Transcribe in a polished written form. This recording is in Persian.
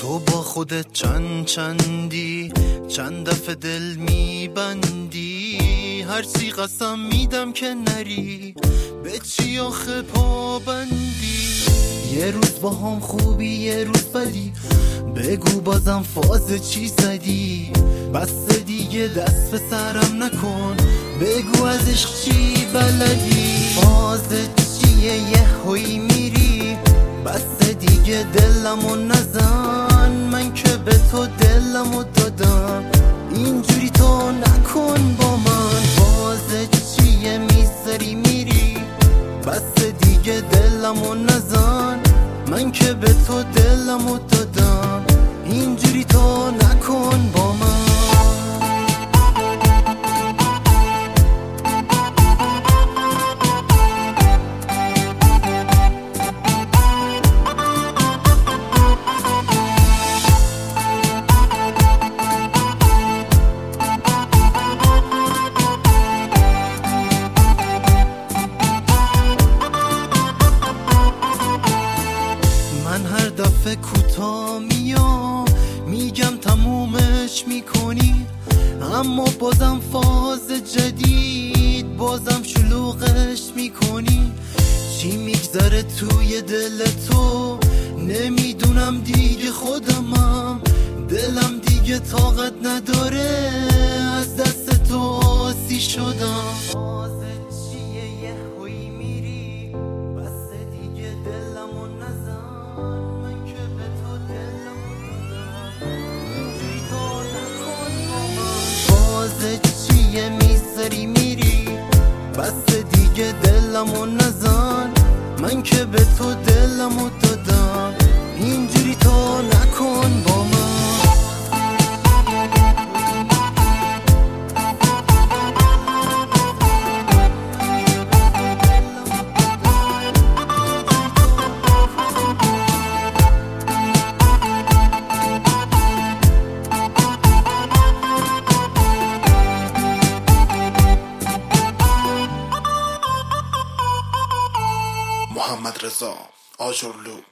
تو با خودت چند دفعه دل میبندی، هر چی قسم میدم که نری، به چی آخه پابندی؟ یه روز با هم خوبی یه روز بدی، بگو بازم فاز چی زدی؟ بس دیگه دست به سرم نکن، بگو از عشق چی بلدی؟ فاز چیه یه هوی میری؟ بس دیگه دلمو نزن، من که به تو دلمو دادم، اینجوری تو نکن با من. فاز چیه میذاری میری؟ بس دیگه دلمو نزن، من که به تو دلمو دادم، اینجوری تو نکن با من. من هر دفعه کوتاه میام میگم تمومش میکنی، اما بازم فاز جدید، بازم شلوغش میکنی. چی میگذره توی دل تو نمیدونم دیگه، خودمم دلم دیگه طاقت نداره، از دست تو آسی شدم. فاز چیه یه هوی میری؟ بس دیگه دلمو نزن، من که به تو دلمو دادم، اینجوری تو نکن با من. فاز چیه میذاری میری؟ بس دیگه دلمو نزن، من که به تو دلمو دادم، اینجوری تو نکن با من. محمد رضا آجرلو.